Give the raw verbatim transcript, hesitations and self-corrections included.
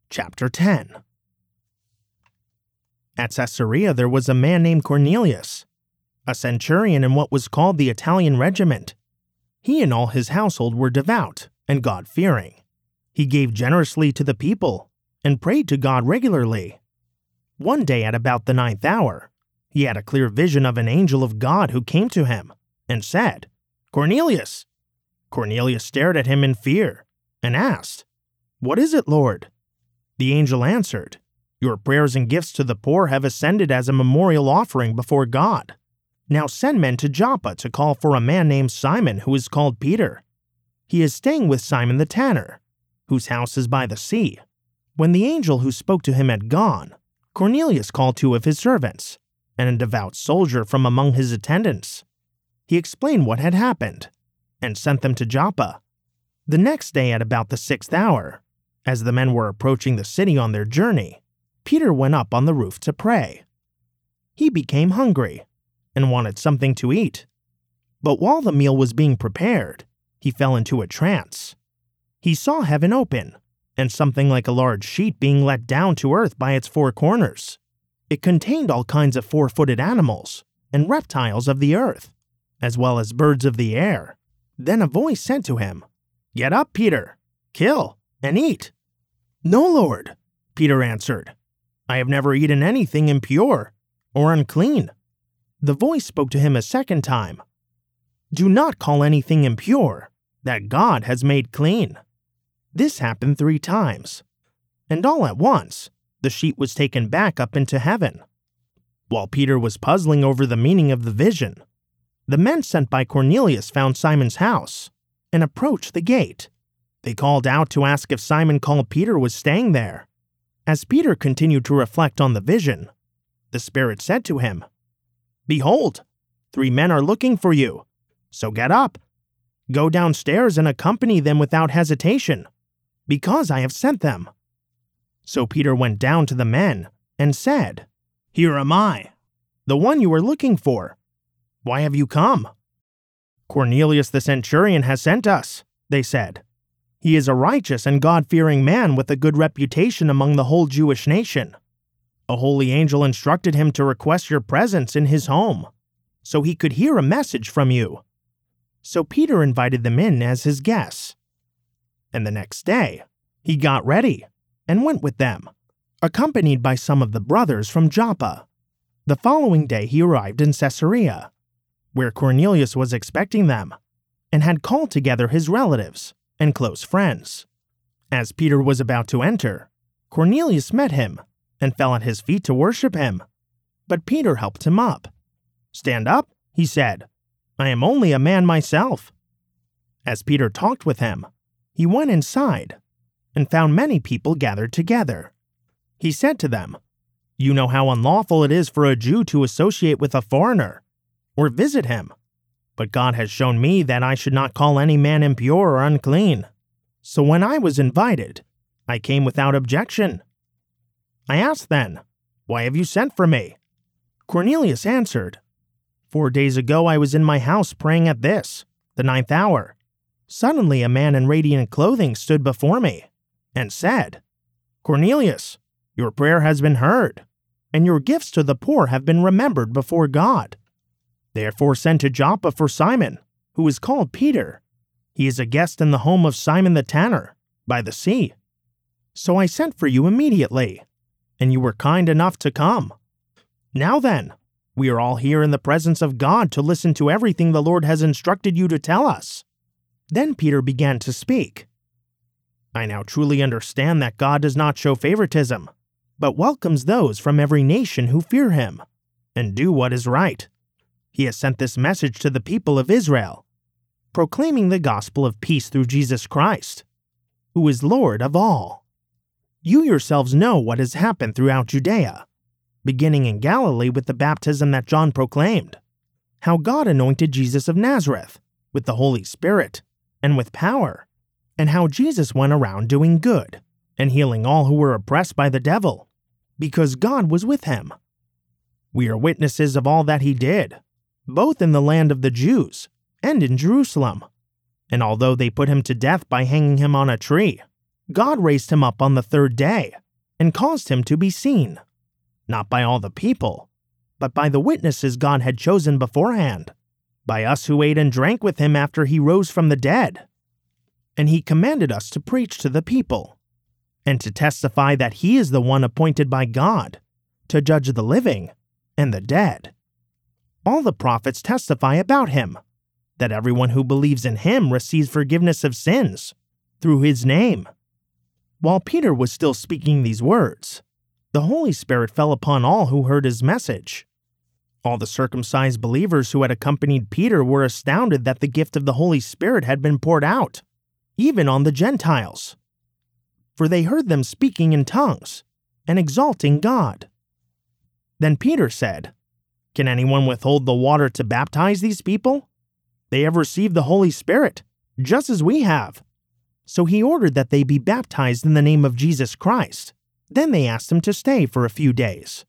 Chapter ten. At Caesarea there was a man named Cornelius, a centurion in what was called the Italian regiment. He and all his household were devout and God-fearing. He gave generously to the people and prayed to God regularly. One day at about the ninth hour, he had a clear vision of an angel of God who came to him and said, "Cornelius!" Cornelius stared at him in fear and asked, "What is it, Lord?" The angel answered, "Your prayers and gifts to the poor have ascended as a memorial offering before God. Now send men to Joppa to call for a man named Simon who is called Peter. He is staying with Simon the tanner, whose house is by the sea." When the angel who spoke to him had gone, Cornelius called two of his servants and a devout soldier from among his attendants. He explained what had happened and sent them to Joppa. The next day at about the sixth hour, as the men were approaching the city on their journey, Peter went up on the roof to pray. He became hungry and wanted something to eat. But while the meal was being prepared, he fell into a trance. He saw heaven open and something like a large sheet being let down to earth by its four corners. It contained all kinds of four-footed animals and reptiles of the earth, as well as birds of the air. Then a voice said to him, "Get up, Peter, kill and eat." "No, Lord," Peter answered. "I have never eaten anything impure or unclean." The voice spoke to him a second time. "Do not call anything impure that God has made clean." This happened three times, and all at once the sheet was taken back up into heaven. While Peter was puzzling over the meaning of the vision, the men sent by Cornelius found Simon's house and approached the gate. They called out to ask if Simon called Peter was staying there. As Peter continued to reflect on the vision, the Spirit said to him, "Behold, three men are looking for you, so get up. Go downstairs and accompany them without hesitation, because I have sent them." So Peter went down to the men and said, "Here am I, the one you were looking for. Why have you come?" "Cornelius the centurion has sent us," they said. "He is a righteous and God-fearing man with a good reputation among the whole Jewish nation. A holy angel instructed him to request your presence in his home, so he could hear a message from you." So Peter invited them in as his guests. And the next day, he got ready and went with them, accompanied by some of the brothers from Joppa. The following day he arrived in Caesarea, where Cornelius was expecting them, and had called together his relatives and close friends. As Peter was about to enter, Cornelius met him and fell at his feet to worship him. But Peter helped him up. "Stand up," he said. "I am only a man myself." As Peter talked with him, he went inside and found many people gathered together. He said to them, "You know how unlawful it is for a Jew to associate with a foreigner or visit him. But God has shown me that I should not call any man impure or unclean. So when I was invited, I came without objection." I asked then, "Why have you sent for me?" Cornelius answered, Four days ago I was in my house praying at this, the ninth hour. Suddenly a man in radiant clothing stood before me and said, 'Cornelius, your prayer has been heard, and your gifts to the poor have been remembered before God. Therefore send to Joppa for Simon, who is called Peter. He is a guest in the home of Simon the tanner, by the sea.' So I sent for you immediately, and you were kind enough to come. Now then, we are all here in the presence of God to listen to everything the Lord has instructed you to tell us." Then Peter began to speak. "I now truly understand that God does not show favoritism, but welcomes those from every nation who fear him and do what is right. He has sent this message to the people of Israel, proclaiming the gospel of peace through Jesus Christ, who is Lord of all. You yourselves know what has happened throughout Judea, beginning in Galilee with the baptism that John proclaimed, how God anointed Jesus of Nazareth with the Holy Spirit and with power, and how Jesus went around doing good and healing all who were oppressed by the devil, because God was with him. We are witnesses of all that he did, both in the land of the Jews and in Jerusalem. And although they put him to death by hanging him on a tree, God raised him up on the third day and caused him to be seen, not by all the people, but by the witnesses God had chosen beforehand, by us who ate and drank with him after he rose from the dead. And he commanded us to preach to the people, and to testify that he is the one appointed by God to judge the living and the dead. All the prophets testify about him, that everyone who believes in him receives forgiveness of sins through his name." While Peter was still speaking these words, the Holy Spirit fell upon all who heard his message. All the circumcised believers who had accompanied Peter were astounded that the gift of the Holy Spirit had been poured out, even on the Gentiles. For they heard them speaking in tongues and exalting God. Then Peter said, "Can anyone withhold the water to baptize these people? They have received the Holy Spirit, just as we have." So he ordered that they be baptized in the name of Jesus Christ. Then they asked him to stay for a few days.